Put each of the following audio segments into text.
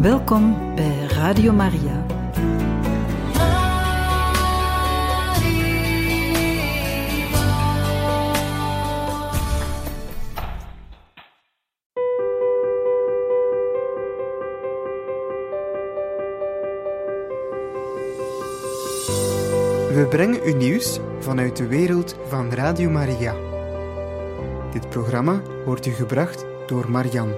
Welkom bij Radio Maria. We brengen u nieuws vanuit de wereld van Radio Maria. Dit programma wordt u gebracht door Marian.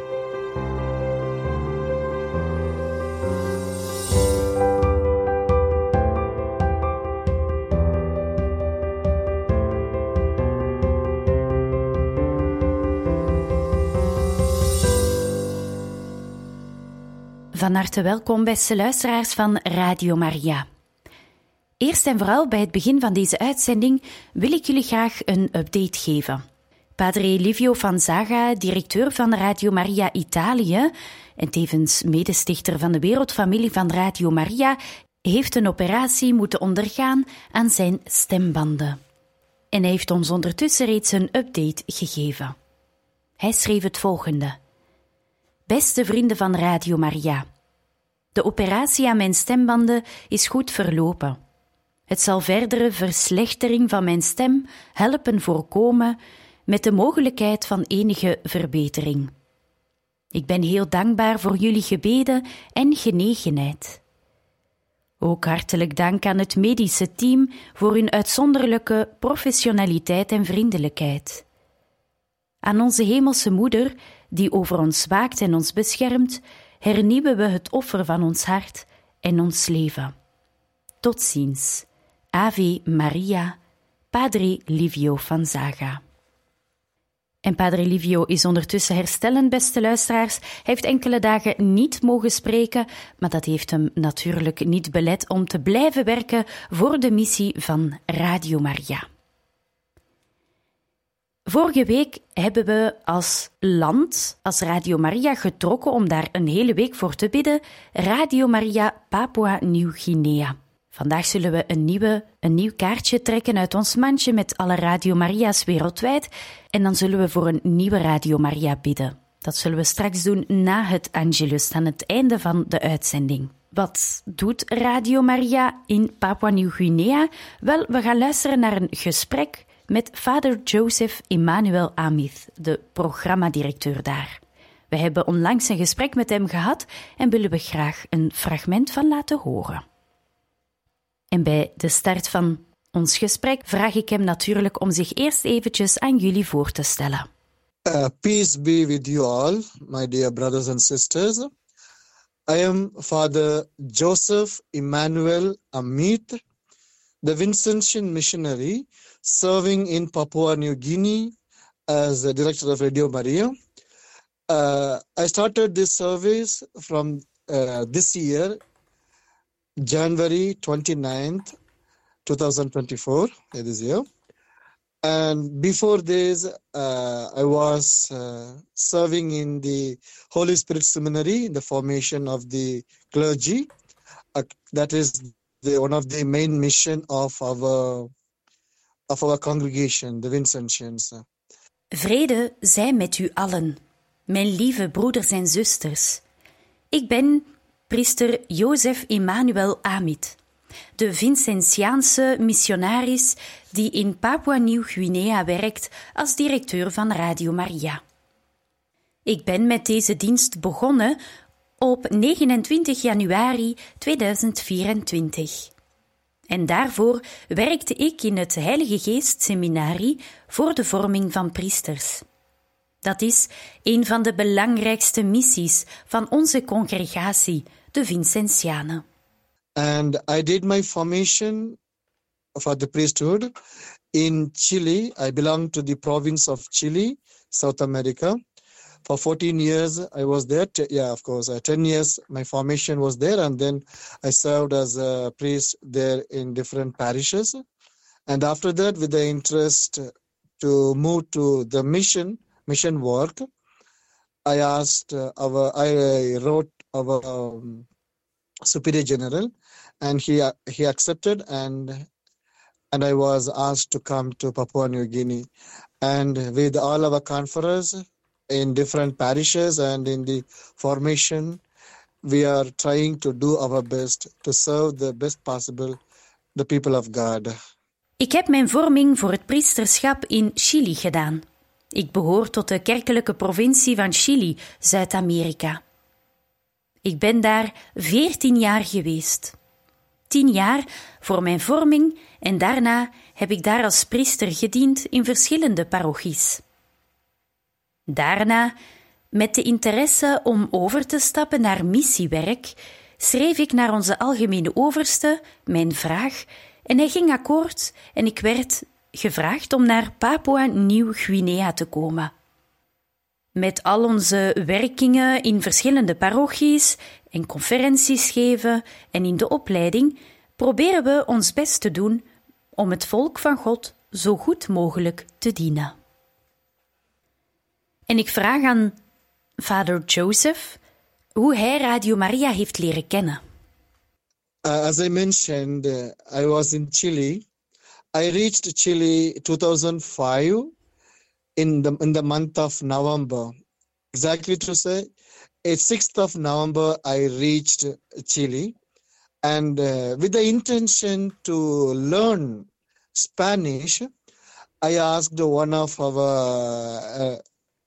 Van harte welkom, beste luisteraars van Radio Maria. Eerst en vooral bij het begin van deze uitzending wil ik jullie graag een update geven. Padre Livio Fanzaga, directeur van Radio Maria Italië en tevens medestichter van de wereldfamilie van Radio Maria, heeft een operatie moeten ondergaan aan zijn stembanden. En hij heeft ons ondertussen reeds een update gegeven. Hij schreef het volgende. Beste vrienden van Radio Maria, de operatie aan mijn stembanden is goed verlopen. Het zal verdere verslechtering van mijn stem helpen voorkomen met de mogelijkheid van enige verbetering. Ik ben heel dankbaar voor jullie gebeden en genegenheid. Ook hartelijk dank aan het medische team voor hun uitzonderlijke professionaliteit en vriendelijkheid. Aan onze hemelse moeder, die over ons waakt en ons beschermt, hernieuwen we het offer van ons hart en ons leven. Tot ziens. Ave Maria, Padre Livio Fanzaga. En Padre Livio is ondertussen herstellend, beste luisteraars. Hij heeft enkele dagen niet mogen spreken, maar dat heeft hem natuurlijk niet belet om te blijven werken voor de missie van Radio Maria. Vorige week hebben we als land, als Radio Maria, getrokken om daar een hele week voor te bidden, Radio Maria Papua Nieuw-Guinea. Vandaag zullen we een nieuw kaartje trekken uit ons mandje met alle Radio Maria's wereldwijd en dan zullen we voor een nieuwe Radio Maria bidden. Dat zullen we straks doen na het Angelus, aan het einde van de uitzending. Wat doet Radio Maria in Papua Nieuw-Guinea? Wel, we gaan luisteren naar een gesprek met Vader Joseph Emmanuel Amit, de programmadirecteur daar. We hebben onlangs een gesprek met hem gehad en willen we graag een fragment van laten horen. En bij de start van ons gesprek vraag ik hem natuurlijk om zich eerst eventjes aan jullie voor te stellen. Peace be with you all, my dear brothers and sisters. I am Father Joseph Emmanuel Amit, the Vincentian missionary serving in Papua New Guinea as the director of Radio Maria. I started this service from this year, January 29th, 2024, this year. And before this, I was serving in the Holy Spirit Seminary in the formation of the clergy. That is one of the main mission of our congregation, the Vincentians. Vrede zij met u allen, mijn lieve broeders en zusters. Ik ben priester Joseph Emmanuel Amit, de Vincentiaanse missionaris die in Papua Nieuw-Guinea werkt als directeur van Radio Maria. Ik ben met deze dienst begonnen op 29 januari 2024. En daarvoor werkte ik in het Heilige Geest Seminarie voor de vorming van priesters. Dat is een van de belangrijkste missies van onze congregatie, de Vincentianen. And I did my formation for the priesthood in Chile. I belong to the province of Chile, South America. For 14 years I was there. 10 years my formation was there, and then I served as a priest there in different parishes. And after that, with the interest to move to the mission work, I wrote our Superior General, and he accepted, and I was asked to come to Papua New Guinea. And with all our conference in different parishes and in the formation we are trying to do our best to serve the best possible the people of God. Ik heb mijn vorming voor het priesterschap in Chili gedaan. Ik behoor tot de kerkelijke provincie van Chili, Zuid-Amerika. Ik ben daar 14 jaar geweest. 10 jaar voor mijn vorming en daarna heb ik daar als priester gediend in verschillende parochies. Daarna, met de interesse om over te stappen naar missiewerk, schreef ik naar onze algemene overste mijn vraag en hij ging akkoord en ik werd gevraagd om naar Papua-Nieuw-Guinea te komen. Met al onze werkingen in verschillende parochies en conferenties geven en in de opleiding proberen we ons best te doen om het volk van God zo goed mogelijk te dienen. En ik vraag aan Vader Joseph hoe hij Radio Maria heeft leren kennen. As I mentioned, I was in Chile. I reached Chile 2005 in the month of November. Exactly to say, 6th of November I reached Chile, and with the intention to learn Spanish, I asked one of our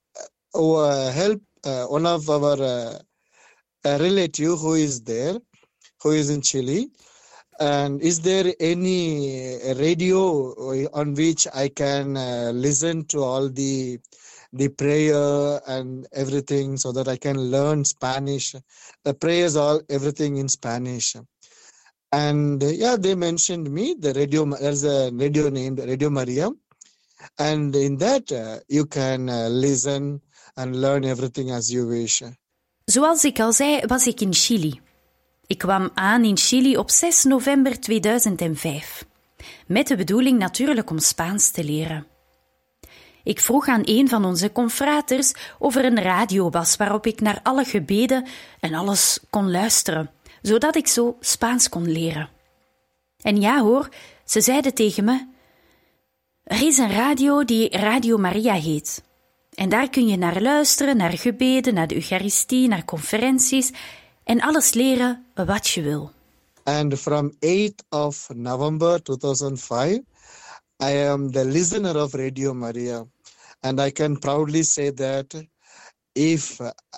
relative who is there, who is in Chile, and is there any radio on which I can listen to all the prayer and everything so that I can learn Spanish, the prayers, all everything in Spanish. And they mentioned me the radio. There's a radio named Radio Maria, and in that you can listen and learn everything as you wish. Zoals ik al zei, was ik in Chili. Ik kwam aan in Chili op 6 november 2005. Met de bedoeling natuurlijk om Spaans te leren. Ik vroeg aan een van onze confraters of er een radio was waarop ik naar alle gebeden en alles kon luisteren, zodat ik zo Spaans kon leren. En ja hoor, ze zeiden tegen me: er is een radio die Radio Maria heet. En daar kun je naar luisteren, naar gebeden, naar de Eucharistie, naar conferenties en alles leren wat je wil. And from 8th of November 2005, I am the listener of Radio Maria. And I can proudly say that if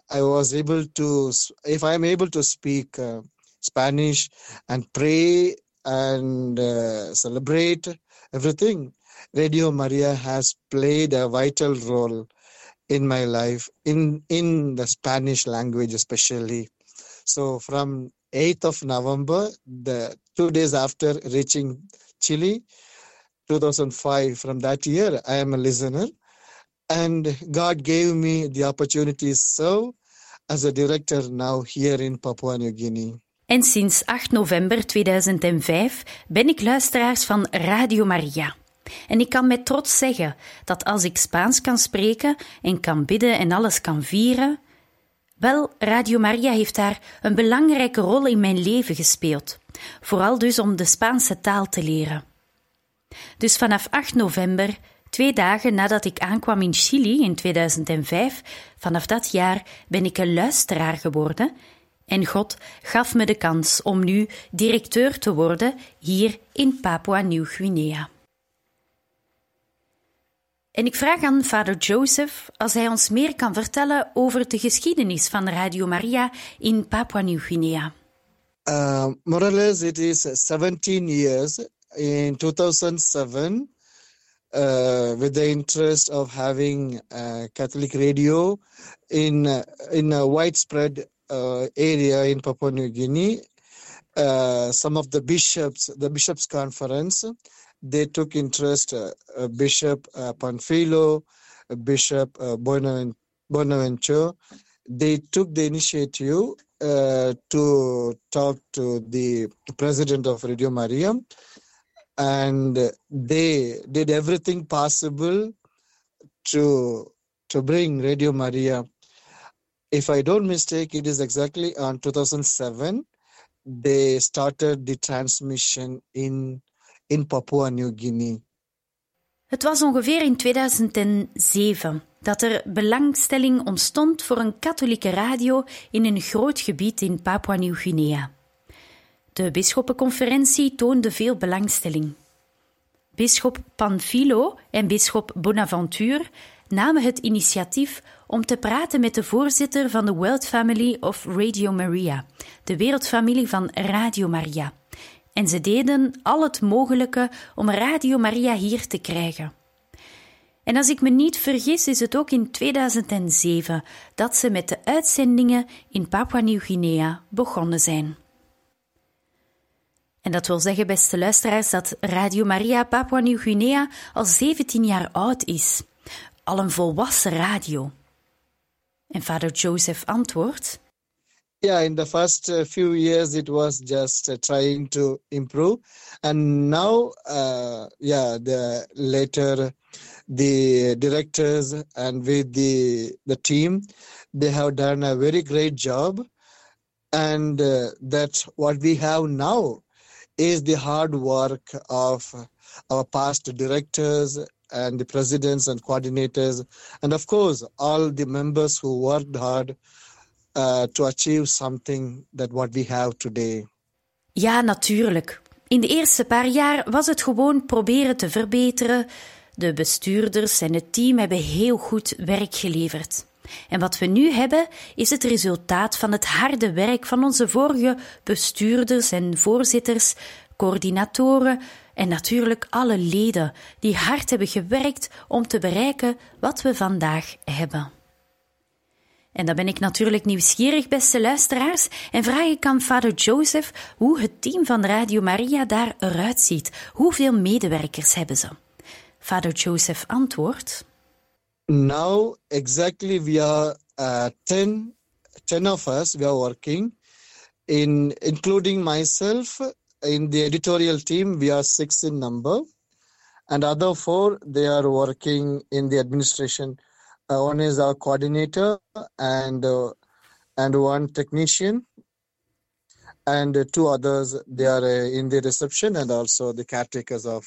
I am able to speak Spanish and pray and celebrate everything, Radio Maria has played a vital role in my life, in the Spanish language especially. So from 8th of November, the 2 days after reaching Chile, 2005, from that year, I am a listener. And God gave me the opportunity to serve as a director now here in Papua New Guinea. En sinds 8 november 2005 ben ik luisteraars van Radio Maria. En ik kan met trots zeggen dat als ik Spaans kan spreken en kan bidden en alles kan vieren, wel, Radio Maria heeft daar een belangrijke rol in mijn leven gespeeld. Vooral dus om de Spaanse taal te leren. Dus vanaf 8 november, 2 dagen nadat ik aankwam in Chili in 2005, vanaf dat jaar ben ik een luisteraar geworden en God gaf me de kans om nu directeur te worden hier in Papua-Nieuw-Guinea. En ik vraag aan Vader Joseph als hij ons meer kan vertellen over de geschiedenis van Radio Maria in Papua-Nieuw-Guinea. More or less it is 17 years. In 2007, with the interest of having Catholic radio in a widespread area in Papua New Guinea, some of the bishops' conference, they took interest. Bishop Panfilo, Bishop Bonaventure, they took the initiative to talk to the president of Radio Maria, and they did everything possible to bring Radio Maria. If I don't mistake, it is exactly on 2007 they started the transmission in Papua New Guinea. Het was ongeveer in 2007 dat er belangstelling ontstond voor een katholieke radio in een groot gebied in Papua-Nieuw-Guinea. De bisschoppenconferentie toonde veel belangstelling. Bisschop Panfilo en bisschop Bonaventure namen het initiatief om te praten met de voorzitter van de World Family of Radio Maria, de wereldfamilie van Radio Maria. En ze deden al het mogelijke om Radio Maria hier te krijgen. En als ik me niet vergis, is het ook in 2007 dat ze met de uitzendingen in Papua-Nieuw-Guinea begonnen zijn. En dat wil zeggen, beste luisteraars, dat Radio Maria Papua-Nieuw-Guinea al 17 jaar oud is. Al een volwassen radio. En vader Joseph antwoordt: Yeah, in the first few years it was just trying to improve, and now, later the directors and with the team, they have done a very great job, and that what we have now is the hard work of our past directors and the presidents and coordinators, and of course all the members who worked hard to achieve something that what we have today. Ja, natuurlijk. In de eerste paar jaar was het gewoon proberen te verbeteren. De bestuurders en het team hebben heel goed werk geleverd. En wat we nu hebben, is het resultaat van het harde werk van onze vorige bestuurders en voorzitters, coördinatoren en natuurlijk alle leden die hard hebben gewerkt om te bereiken wat we vandaag hebben. En dan ben ik natuurlijk nieuwsgierig, beste luisteraars, en vraag ik aan vader Joseph hoe het team van Radio Maria daar eruit ziet. Hoeveel medewerkers hebben ze? Vader Joseph antwoordt: Now exactly we are 10 of us we are working, including myself. In the editorial team we are 6 in number, and other 4 they are working in the administration. One is our coordinator and 1 technician, and 2 others they are in the reception and also the caretakers of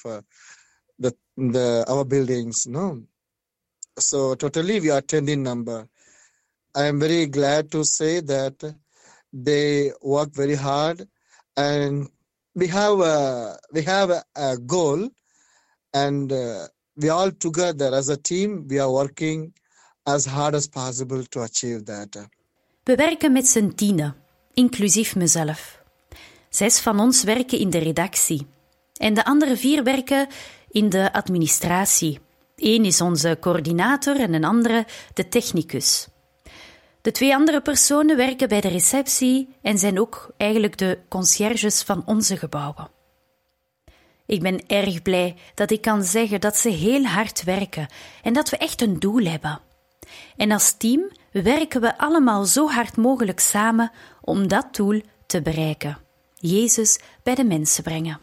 our buildings. No, so totally we are 10 in number. I am very glad to say that they work very hard, and we have a goal, and we all together as a team we are working as hard as possible to achieve that. We werken met z'n 10, inclusief mezelf. 6 van ons werken in de redactie. En de andere 4 werken in de administratie. 1 is onze coördinator en een andere de technicus. De 2 andere personen werken bij de receptie en zijn ook eigenlijk de conciërges van onze gebouwen. Ik ben erg blij dat ik kan zeggen dat ze heel hard werken en dat we echt een doel hebben. En als team werken we allemaal zo hard mogelijk samen om dat doel te bereiken. Jezus bij de mensen brengen.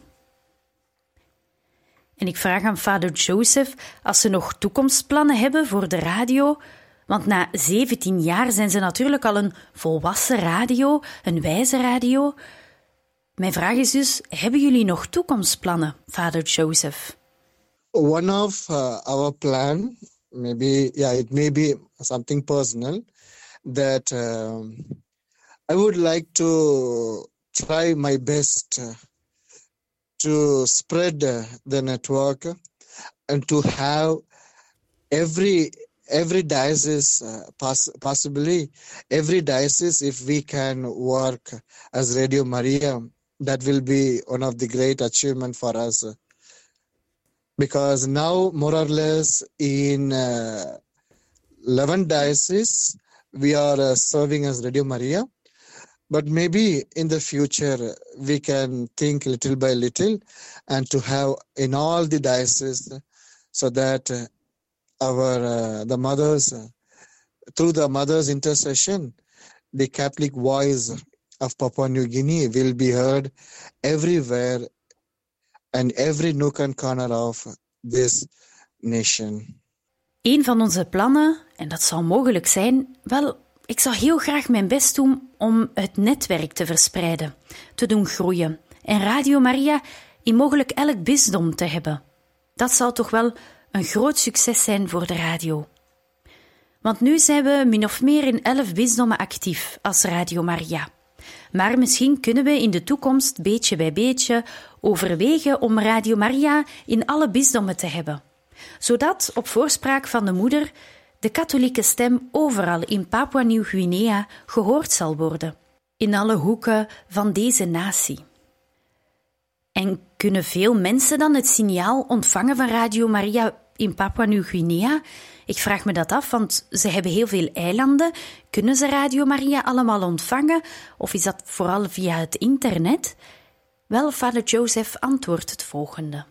En ik vraag aan vader Joseph als ze nog toekomstplannen hebben voor de radio, want na 17 jaar zijn ze natuurlijk al een volwassen radio, een wijze radio. Mijn vraag is dus, hebben jullie nog toekomstplannen, vader Joseph? One of our plan, it may be something personal, that I would like to try my best to spread the network and to have every diocese, possibly every diocese, if we can work as Radio Maria, that will be one of the great achievements for us. Because now, more or less, in 11 dioceses, we are serving as Radio Maria. But maybe in the future, we can think little by little and to have in all the dioceses, so that the mothers, through the mothers' intercession, the Catholic voice of Papua New Guinea will be heard everywhere and every nook and corner of this nation. Een van onze plannen, en dat zou mogelijk zijn, ik zou heel graag mijn best doen om het netwerk te verspreiden, te doen groeien en Radio Maria in mogelijk elk bisdom te hebben. Dat zou toch wel een groot succes zijn voor de radio. Want nu zijn we min of meer in 11 bisdommen actief als Radio Maria. Maar misschien kunnen we in de toekomst beetje bij beetje overwegen om Radio Maria in alle bisdommen te hebben, zodat, op voorspraak van de moeder, de katholieke stem overal in Papua-Nieuw-Guinea gehoord zal worden, in alle hoeken van deze natie. En kunnen veel mensen dan het signaal ontvangen van Radio Maria in Papua-Nieuw-Guinea? Ik vraag me dat af, want ze hebben heel veel eilanden. Kunnen ze Radio Maria allemaal ontvangen? Of is dat vooral via het internet? Wel, vader Joseph antwoordt het volgende.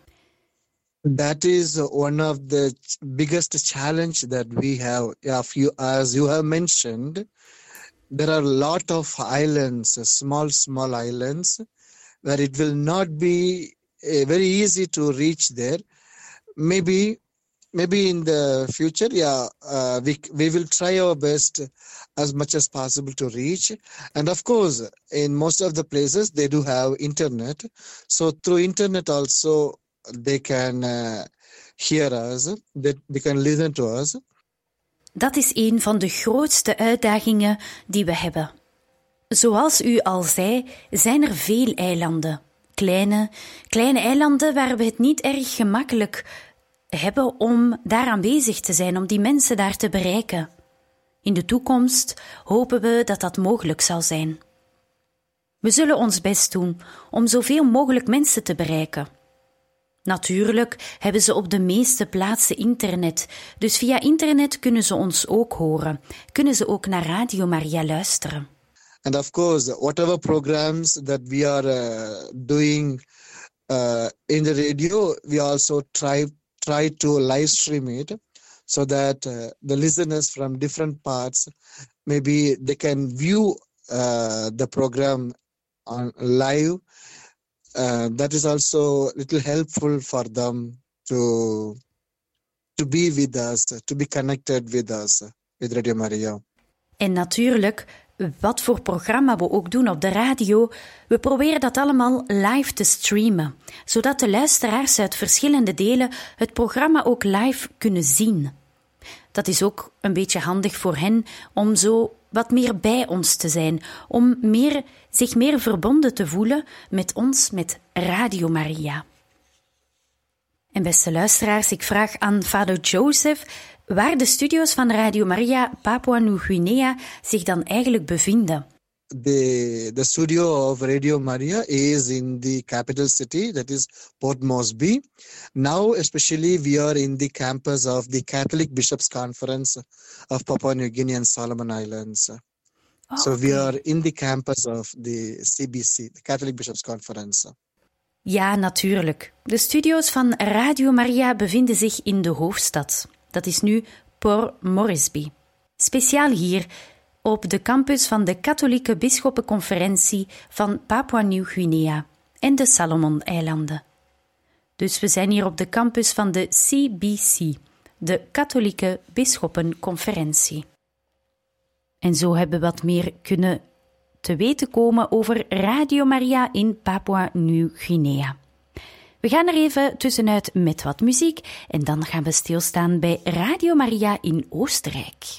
That is one of the biggest challenge that we have. As you have mentioned, there are a lot of islands, small islands, where it will not be very easy to reach there. Maybe in the future, we will try our best as much as possible to reach. And of course, in most of the places, they do have internet. So through internet also, they can hear us, they can listen to us. Dat is een van de grootste uitdagingen die we hebben. Zoals u al zei, zijn er veel eilanden. Kleine eilanden waar we het niet erg gemakkelijk hebben om daar aanwezig te zijn, om die mensen daar te bereiken. In de toekomst hopen we dat dat mogelijk zal zijn. We zullen ons best doen om zoveel mogelijk mensen te bereiken. Natuurlijk hebben ze op de meeste plaatsen internet, dus via internet kunnen ze ons ook horen, kunnen ze ook naar Radio Maria luisteren. And of course, whatever programs that we are doing in the radio, we also try to live stream it so that the listeners from different parts, maybe they can view the program on live. That is also a little helpful for them to be with us, to be connected with us, with Radio Maria. En natuurlijk, wat voor programma we ook doen op de radio, we proberen dat allemaal live te streamen, zodat de luisteraars uit verschillende delen het programma ook live kunnen zien. Dat is ook een beetje handig voor hen om zo wat meer bij ons te zijn, om zich meer verbonden te voelen met ons, met Radio Maria. En beste luisteraars, ik vraag aan vader Joseph waar de studio's van Radio Maria Papua-Nieuw-Guinea zich dan eigenlijk bevinden. The studio of Radio Maria is in the capital city, that is Port Moresby. Now, especially, we are in the campus of the Catholic Bishops' Conference of Papua New Guinea and Solomon Islands. So we are in the campus of the CBC, the Catholic Bishops' Conference. Ja, natuurlijk. De studio's van Radio Maria bevinden zich in de hoofdstad. Dat is nu Port Moresby. Speciaal hier, op de campus van de Katholieke Bisschoppenconferentie van Papua-Nieuw-Guinea en de Salomon-eilanden. Dus we zijn hier op de campus van de CBC, de Katholieke Bisschoppenconferentie. En zo hebben we wat meer kunnen te weten komen over Radio Maria in Papua-Nieuw-Guinea. We gaan er even tussenuit met wat muziek en dan gaan we stilstaan bij Radio Maria in Oostenrijk.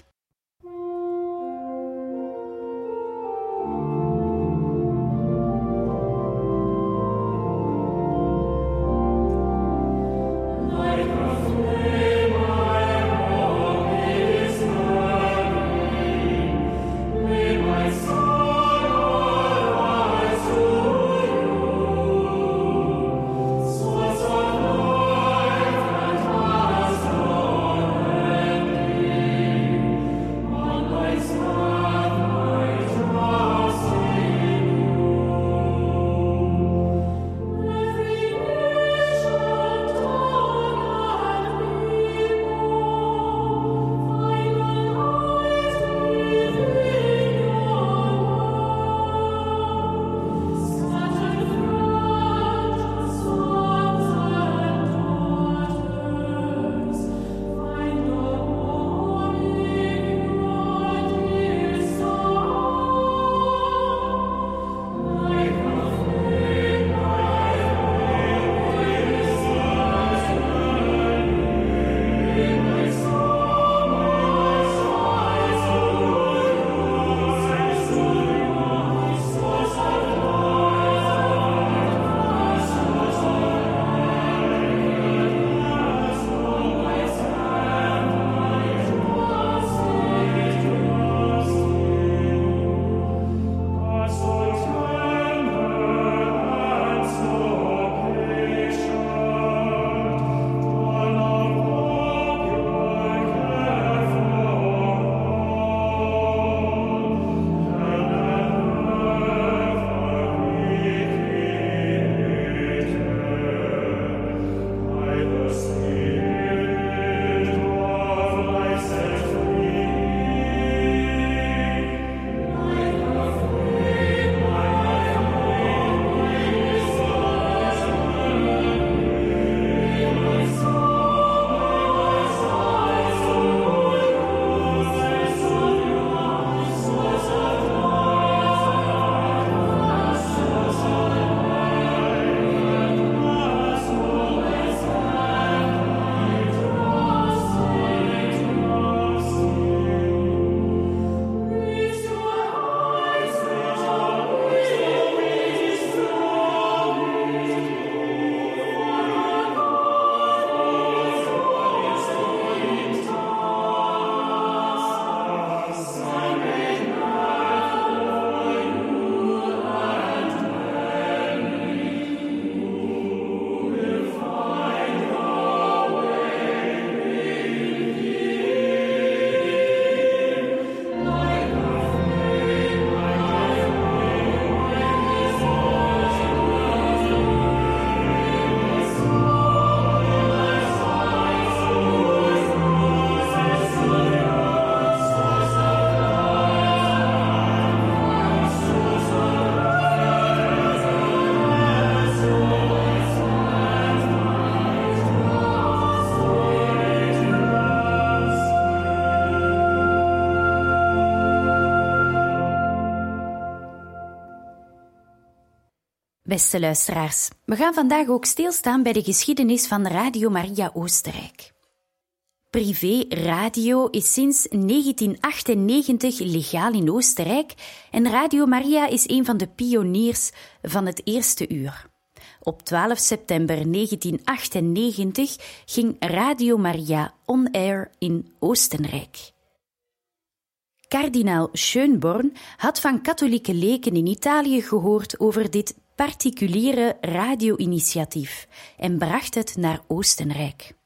beste luisteraars. We gaan vandaag ook stilstaan bij de geschiedenis van Radio Maria Oostenrijk. Privé radio is sinds 1998 legaal in Oostenrijk en Radio Maria is een van de pioniers van het eerste uur. Op 12 september 1998 ging Radio Maria on air in Oostenrijk. Kardinaal Schönborn had van katholieke leken in Italië gehoord over dit particuliere radio-initiatief en bracht het naar Oostenrijk.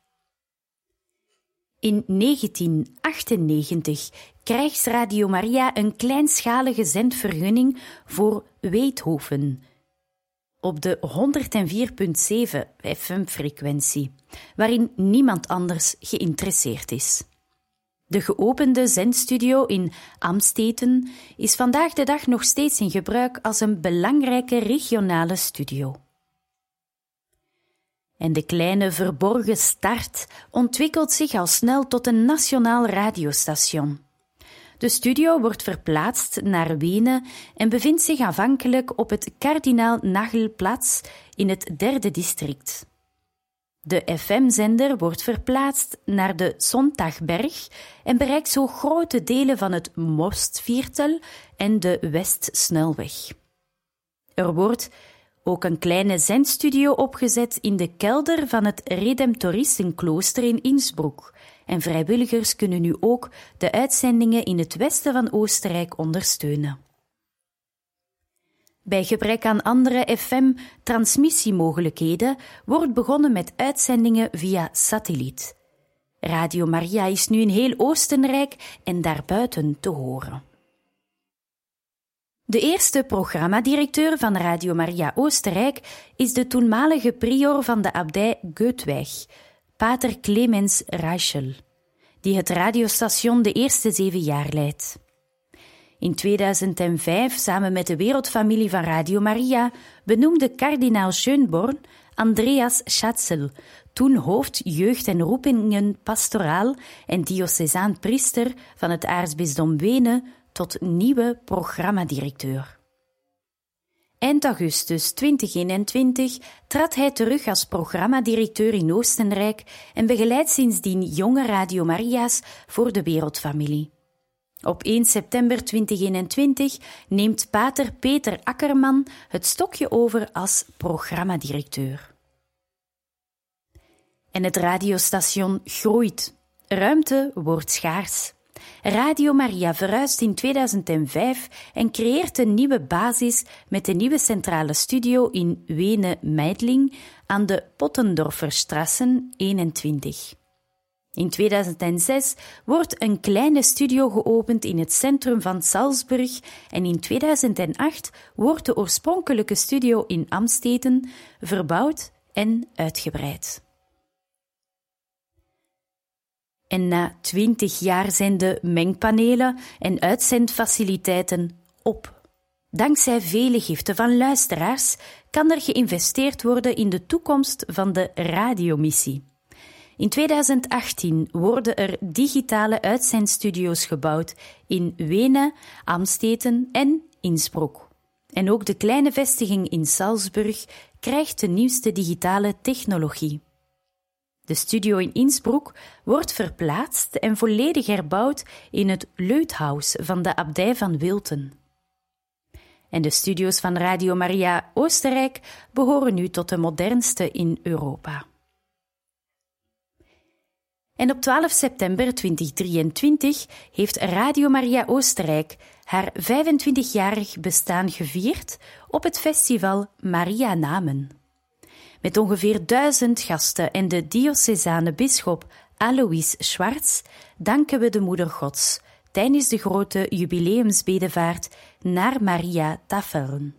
In 1998 krijgt Radio Maria een kleinschalige zendvergunning voor Weethoven op de 104.7 FM-frequentie, waarin niemand anders geïnteresseerd is. De geopende zendstudio in Amsteten is vandaag de dag nog steeds in gebruik als een belangrijke regionale studio. En de kleine verborgen start ontwikkelt zich al snel tot een nationaal radiostation. De studio wordt verplaatst naar Wenen en bevindt zich aanvankelijk op het Kardinaal-Nagelplatz in het 3e district. De FM-zender wordt verplaatst naar de Sontagberg en bereikt zo grote delen van het Mostviertel en de Westsnelweg. Er wordt ook een kleine zendstudio opgezet in de kelder van het Redemptoristenklooster in Innsbruck en vrijwilligers kunnen nu ook de uitzendingen in het westen van Oostenrijk ondersteunen. Bij gebrek aan andere FM-transmissiemogelijkheden wordt begonnen met uitzendingen via satelliet. Radio Maria is nu in heel Oostenrijk en daarbuiten te horen. De eerste programmadirecteur van Radio Maria Oostenrijk is de toenmalige prior van de abdij Goetwijk, pater Clemens Reichel, die het radiostation de eerste 7 jaar leidt. In 2005, samen met de wereldfamilie van Radio Maria, benoemde kardinaal Schönborn Andreas Schatzel, toen hoofd jeugd- en roepingen pastoraal en diocesaan priester van het aartsbisdom Wenen, tot nieuwe programmadirecteur. Eind augustus 2021 trad hij terug als programmadirecteur in Oostenrijk en begeleidt sindsdien jonge Radio Maria's voor de wereldfamilie. Op 1 september 2021 neemt pater Peter Akkerman het stokje over als programmadirecteur. En het radiostation groeit. Ruimte wordt schaars. Radio Maria verhuist in 2005 en creëert een nieuwe basis met de nieuwe centrale studio in Wenen-Meidling aan de Pottendorferstrassen 21. In 2006 wordt een kleine studio geopend in het centrum van Salzburg en in 2008 wordt de oorspronkelijke studio in Amsteten verbouwd en uitgebreid. En na 20 jaar zijn de mengpanelen en uitzendfaciliteiten op. Dankzij vele giften van luisteraars kan er geïnvesteerd worden in de toekomst van de radiomissie. In 2018 worden er digitale uitzendstudio's gebouwd in Wenen, Amsteten en Innsbruck. En ook de kleine vestiging in Salzburg krijgt de nieuwste digitale technologie. De studio in Innsbruck wordt verplaatst en volledig herbouwd in het Leuthaus van de abdij van Wilten. En de studio's van Radio Maria Oostenrijk behoren nu tot de modernste in Europa. En op 12 september 2023 heeft Radio Maria Oostenrijk haar 25-jarig bestaan gevierd op het festival Maria Namen. Met ongeveer 1000 gasten en de diocesane bisschop Alois Schwarz danken we de Moeder Gods tijdens de grote jubileumsbedevaart naar Maria Tafeln.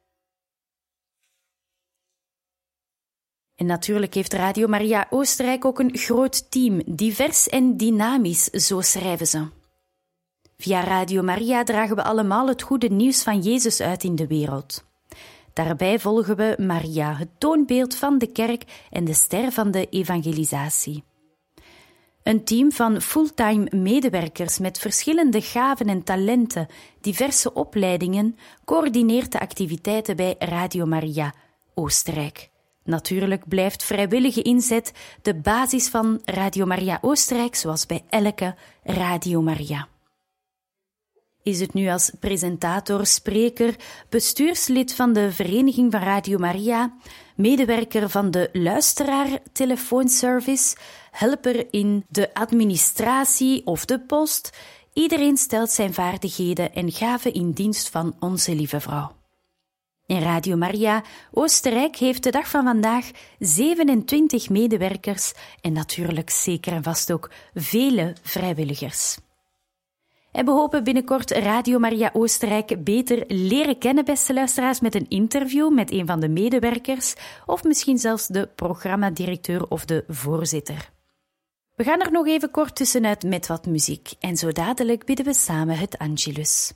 En natuurlijk heeft Radio Maria Oostenrijk ook een groot team, divers en dynamisch, zo schrijven ze. Via Radio Maria dragen we allemaal het goede nieuws van Jezus uit in de wereld. Daarbij volgen we Maria, het toonbeeld van de kerk en de ster van de evangelisatie. Een team van fulltime medewerkers met verschillende gaven en talenten, diverse opleidingen, coördineert de activiteiten bij Radio Maria Oostenrijk. Natuurlijk blijft vrijwillige inzet de basis van Radio Maria Oostenrijk, zoals bij elke Radio Maria. Is het nu als presentator, spreker, bestuurslid van de Vereniging van Radio Maria, medewerker van de luisteraar-telefoonservice, helper in de administratie of de post, iedereen stelt zijn vaardigheden en gaven in dienst van Onze Lieve Vrouw. En Radio Maria Oostenrijk heeft de dag van vandaag 27 medewerkers en natuurlijk zeker en vast ook vele vrijwilligers. En we hopen binnenkort Radio Maria Oostenrijk beter leren kennen, beste luisteraars, met een interview met een van de medewerkers of misschien zelfs de programmadirecteur of de voorzitter. We gaan er nog even kort tussenuit met wat muziek en zo dadelijk bidden we samen het Angelus.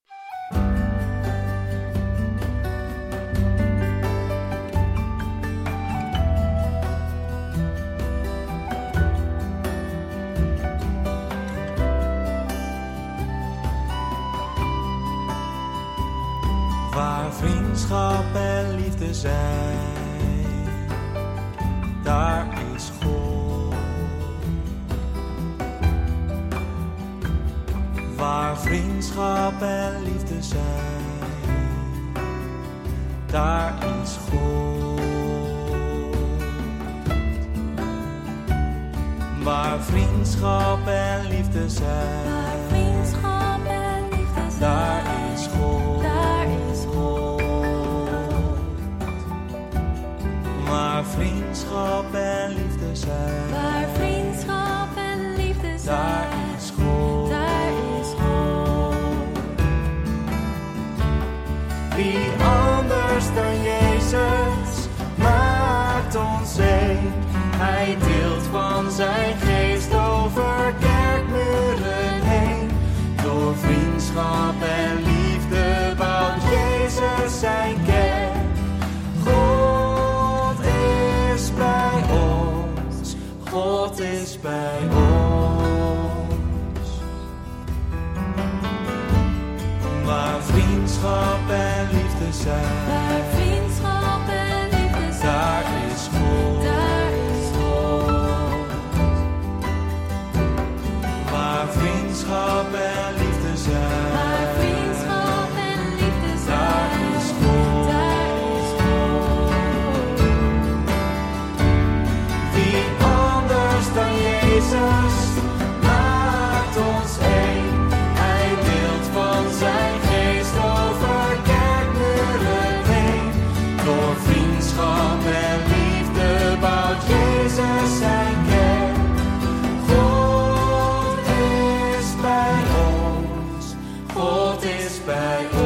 Waar vriendschap en liefde zijn, daar is God. Waar vriendschap en liefde zijn, daar is God. Waar vriendschap en liefde zijn, daar is God. Waar vriendschap en liefde zijn, waar vriendschap en liefde zijn, daar is God. Daar is God. Wie anders dan Jezus maakt ons één. Hij deelt van zijn geest over kerkmuren heen. Door vriendschap en liefde bouwt Jezus zijn kerk. God is bij ons. Waar vriendschap en liefde zijn, waar vriendschap en liefde zijn, daar is God. Daar is God. Waar vriendschap en liefde zijn, waar vriendschap en liefde zijn, daar is God. Daar is God. Wie dan Jezus maakt ons één. Hij deelt van zijn geest over kerkmuren heen. Door vriendschap en liefde bouwt Jezus zijn kerk. God is bij ons. God is bij ons.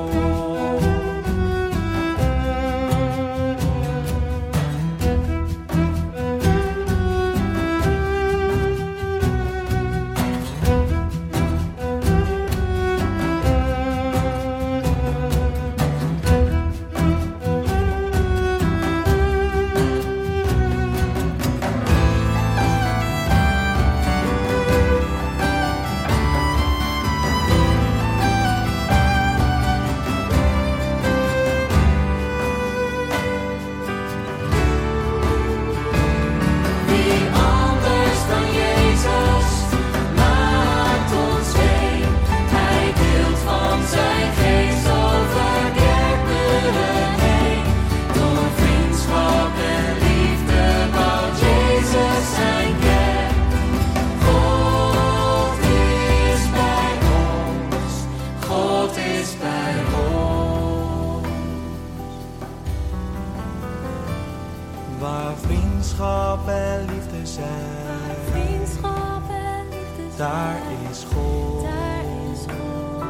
Waar vriendschap en liefde zijn, waar vriendschap en liefde zijn, daar is God. Daar is God.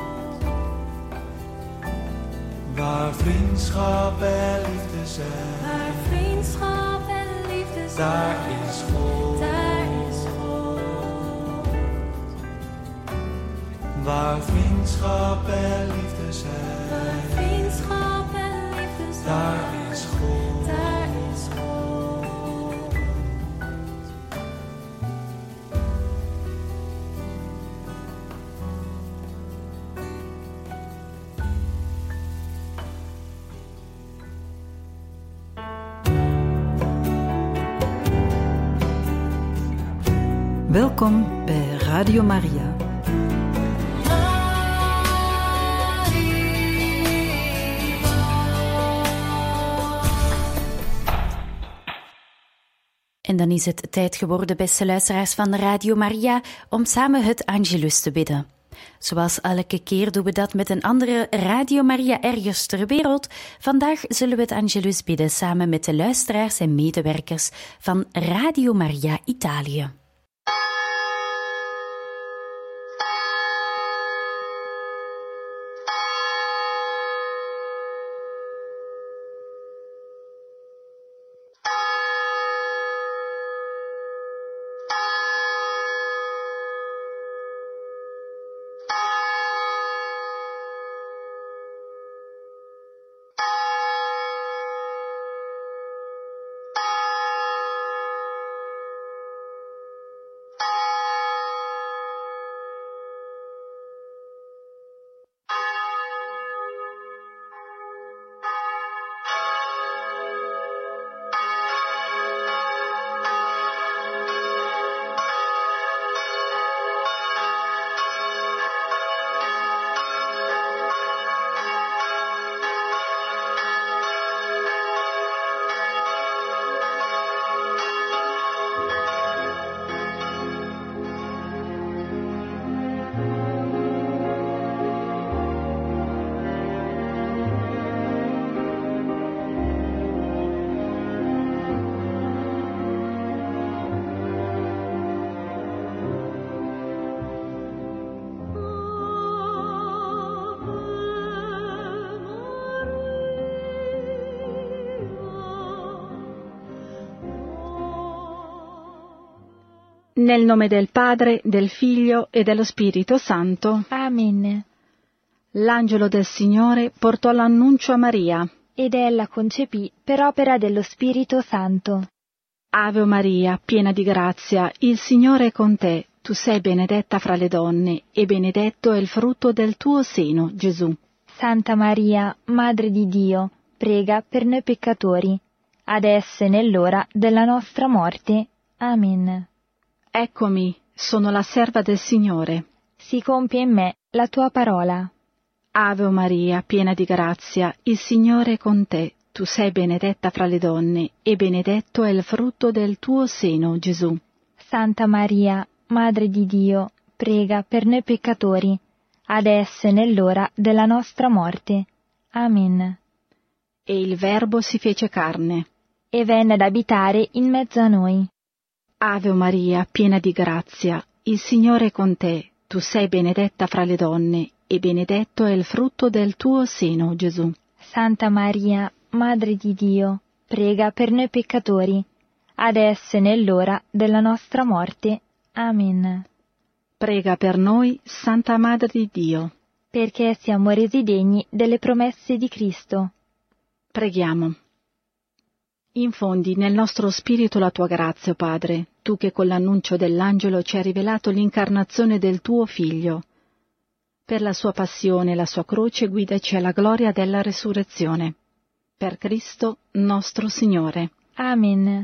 Waar vriendschap en liefde zijn, waar vriendschap en liefde zijn, daar is God. Daar is God. Waar vriendschap en liefde zijn, waar vriendschap en liefde zijn, daar is God. Daar is God. Welkom bij Radio Maria. En dan is het tijd geworden, beste luisteraars van Radio Maria, om samen het Angelus te bidden. Zoals elke keer doen we dat met een andere Radio Maria ergens ter wereld. Vandaag zullen we het Angelus bidden samen met de luisteraars en medewerkers van Radio Maria Italië. Nel nome del Padre, del Figlio e dello Spirito Santo. Amen. L'angelo del Signore portò l'annuncio a Maria. Ed ella concepì per opera dello Spirito Santo. Ave Maria, piena di grazia, il Signore è con te. Tu sei benedetta fra le donne, e benedetto è il frutto del tuo seno, Gesù. Santa Maria, Madre di Dio, prega per noi peccatori, adesso e nell'ora della nostra morte. Amen. Eccomi, sono la serva del Signore. Si compie in me la tua parola. Ave Maria, piena di grazia, il Signore è con te. Tu sei benedetta fra le donne, e benedetto è il frutto del tuo seno, Gesù. Santa Maria, Madre di Dio, prega per noi peccatori, adesso e nell'ora della nostra morte. Amen. E il Verbo si fece carne. E venne ad abitare in mezzo a noi. Ave Maria, piena di grazia, il Signore è con te. Tu sei benedetta fra le donne, e benedetto è il frutto del tuo seno, Gesù. Santa Maria, Madre di Dio, prega per noi peccatori, adesso e nell'ora della nostra morte. Amen. Prega per noi, Santa Madre di Dio, perché siamo resi degni delle promesse di Cristo. Preghiamo. Infondi nel nostro spirito la tua grazia, o Padre, tu che con l'annuncio dell'angelo ci hai rivelato l'incarnazione del tuo Figlio. Per la sua passione e la sua croce guidaci alla gloria della resurrezione. Per Cristo nostro Signore. Amen.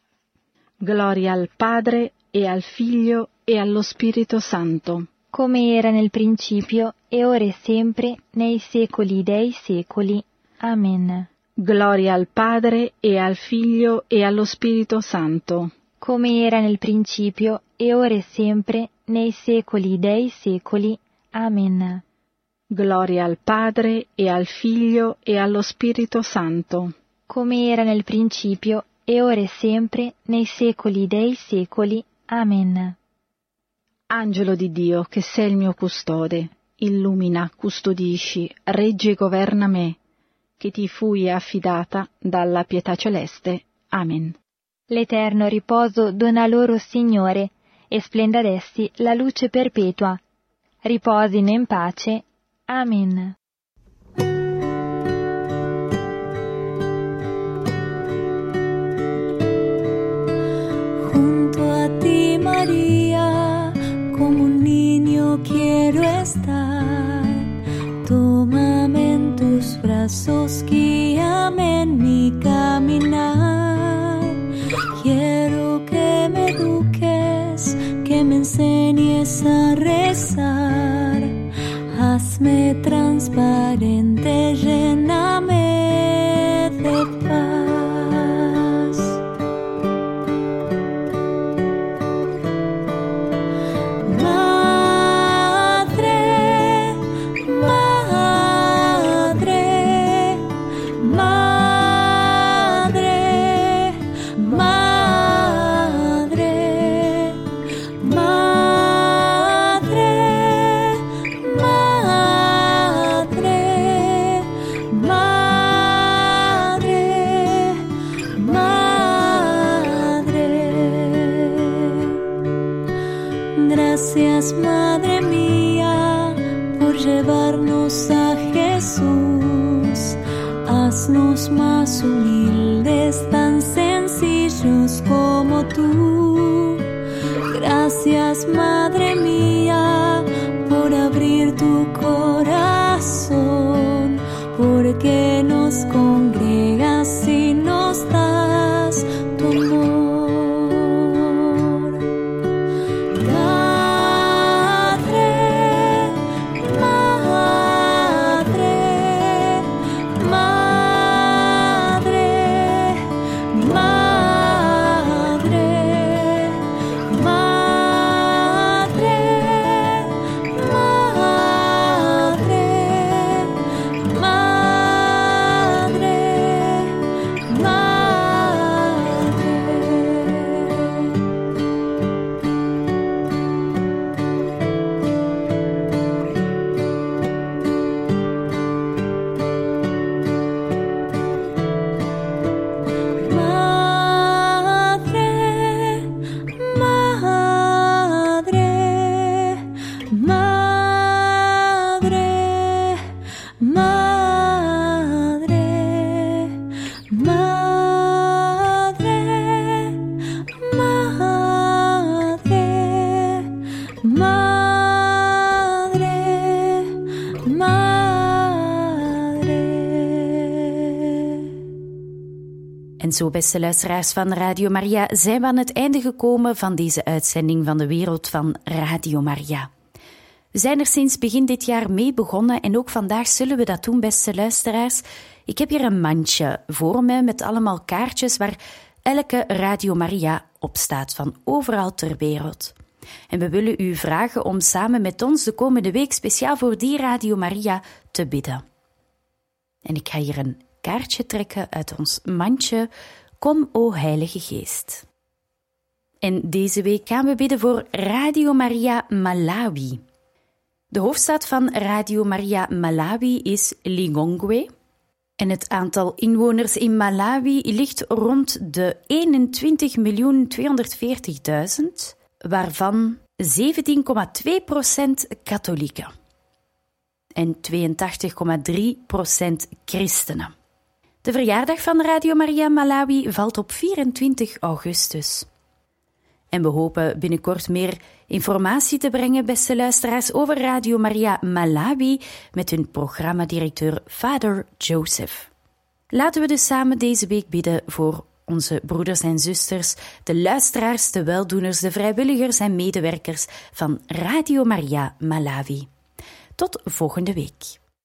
Gloria al Padre e al Figlio e allo Spirito Santo. Come era nel principio, e ora e sempre, nei secoli dei secoli. Amen. Gloria al Padre e al Figlio e allo Spirito Santo. Come era nel principio, e ora e sempre, nei secoli dei secoli. Amen. Gloria al Padre e al Figlio e allo Spirito Santo. Come era nel principio, e ora e sempre, nei secoli dei secoli. Amen. Angelo di Dio, che sei il mio custode, illumina, custodisci, reggi e governa me, che ti fui affidata dalla pietà celeste. Amen. L'eterno riposo dona loro, Signore, e splenda ad essi la luce perpetua. Riposino in pace. Amen. Junto a ti, María, como un niño quiero estar. Tómame en tus brazos, guíame en mi caminar. Quiero que me eduques, que me ayúdales a rezar. Hazme transparente, lléname de paz. Madre, madre, madre, madre, madre, Gracias, Madre mía, por llevarnos a Jesús. Haznos más humildes, tan sencillos como tú. Gracias, Madre mía, por abrir tu corazón, porque nos congregas y nos das tu amor. En zo, beste luisteraars van Radio Maria, zijn we aan het einde gekomen van deze uitzending van de wereld van Radio Maria. We zijn er sinds begin dit jaar mee begonnen en ook vandaag zullen we dat doen, beste luisteraars. Ik heb hier een mandje voor me met allemaal kaartjes waar elke Radio Maria op staat, van overal ter wereld. En we willen u vragen om samen met ons de komende week speciaal voor die Radio Maria te bidden. En ik ga hier een kaartje trekken uit ons mandje. Kom, o Heilige Geest. En deze week gaan we bidden voor Radio Maria Malawi. De hoofdstad van Radio Maria Malawi is Lilongwe. En het aantal inwoners in Malawi ligt rond de 21.240.000, waarvan 17,2% katholieken en 82,3% christenen. De verjaardag van Radio Maria Malawi valt op 24 augustus. En we hopen binnenkort meer informatie te brengen, beste luisteraars, over Radio Maria Malawi met hun programmadirecteur Vader Joseph. Laten we dus samen deze week bidden voor onze broeders en zusters, de luisteraars, de weldoeners, de vrijwilligers en medewerkers van Radio Maria Malawi. Tot volgende week.